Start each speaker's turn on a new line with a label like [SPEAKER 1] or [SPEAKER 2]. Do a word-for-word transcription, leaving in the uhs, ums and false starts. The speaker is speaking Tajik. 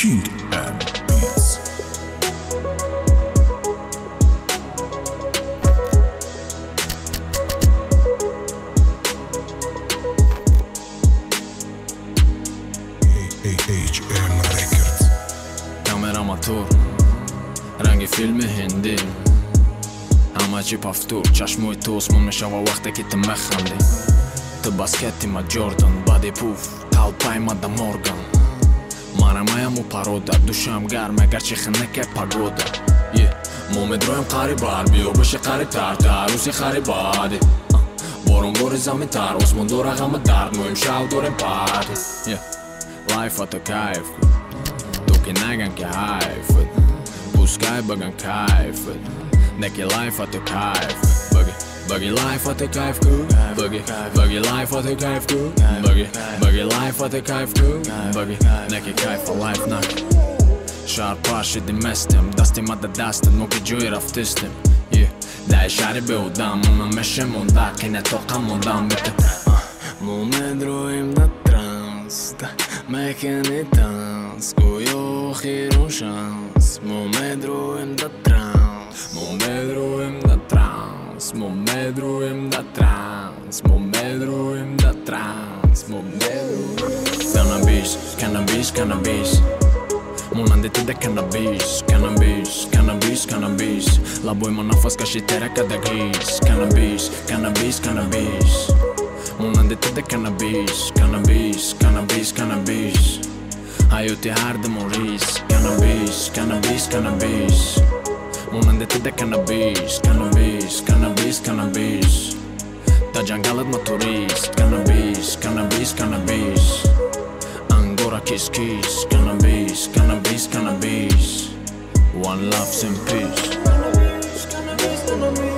[SPEAKER 1] King and Beats. H M Records.
[SPEAKER 2] Камера мотор, ранги филми ҳиндӣ, ҳама чӣ пафтур, чашмои ту осмон мешава вақте ки ту механдӣ. Ту баскети ма Джордан, бади пуф, талпаи ма да Морган. Марамаяму парода, душам гарме, гарчи хинаке пагода. Мо медроем қарибар, биё боши қарибтар, та рӯзи харибади. Боронбори заминтар, осмон дора ғама дард, мо имшав дорем парти. Лайфа ту кайф кун, ту ки наган ки ҳайфат, пускай баган кайфат, неки лайфа ту кайф. Баги, баги лайфа ту кайф кун, баги, баги лайфа ту кайф кун, баги, баги лайфа ту кайф кун, баги, неки кайфа лайф нак. Шаҳр пашиди местем, дасти ма да дастат, мо ки ҷои рафтистем. Дай шаҳри беудам, мана мешемонда, ки не тоқам мондам бите. Мо медроим на транс, да мекени танц, гӯё охирон шанс. Мо медроим да транс, мо медроим да транс, мо медроим да транс, мо медроим да транс, мо медроим. Cannabis, cannabis, cannabis. Монанди ту да cannabis, cannabis, cannabis, cannabis. Лабои ма нафас каши терека да гис. Cannabis, cannabis, cannabis. Монанди ту да cannabis, cannabis, cannabis, cannabis. Ҳаёти ҳардамон рис. Cannabis, cannabis, cannabis. Монанди ту да cannabis, cannabis, cannabis, cannabis. Да ҷангалат ма турист. Cannabis, cannabis, cannabis. Angora kiss kiss. Cannabis, cannabis, cannabis. One love and peace. Cannabis, cannabis, cannabis.